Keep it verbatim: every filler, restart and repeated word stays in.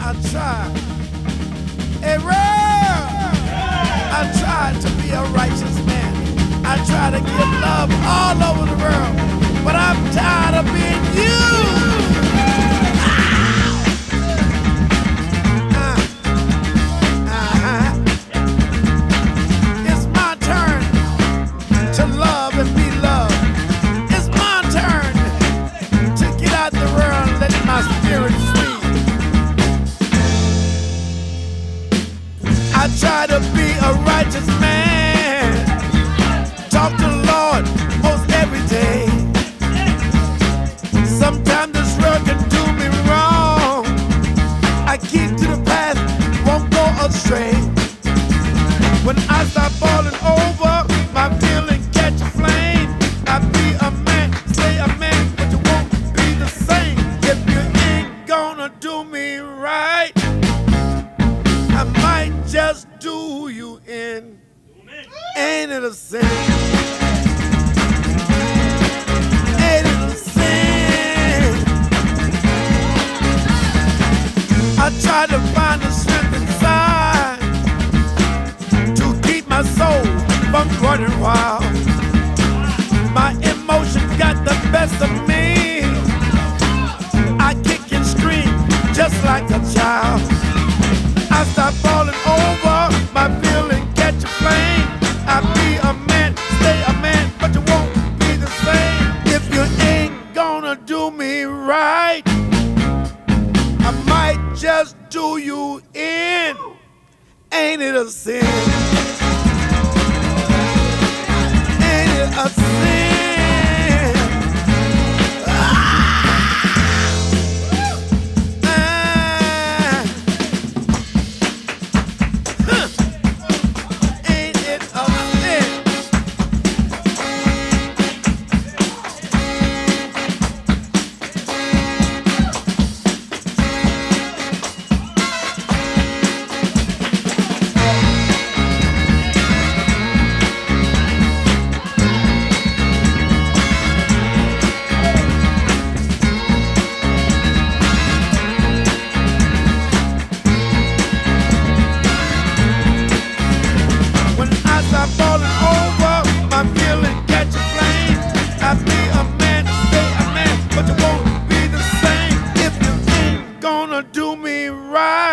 I try. Hey, real. I try to be a righteous man. I try to give love all over the world, but I'm tired of being you. I try to be a righteous man. Talk to the Lord most every day. Sometimes this world can do me wrong. I keep to the path, won't go astray. When I start falling over, my feeling catch a flame. I be a man, stay a man, but you won't be the same if you ain't gonna do me right. I might just do you in. Ain't it a sin? Ain't it a sin? I try to find the strength inside to keep my soul from running wild. My emotions got the best of me. I kick and scream just like a child. I stop falling over, my feeling catch a flame. I be a man, stay a man, but you won't be the same if you ain't gonna do me right. I might just do you in. Ain't it a sin? Ain't it a sin? Falling over, my feeling catch a flame. I be a man, stay a man, but you won't be the same if you ain't gonna do me right.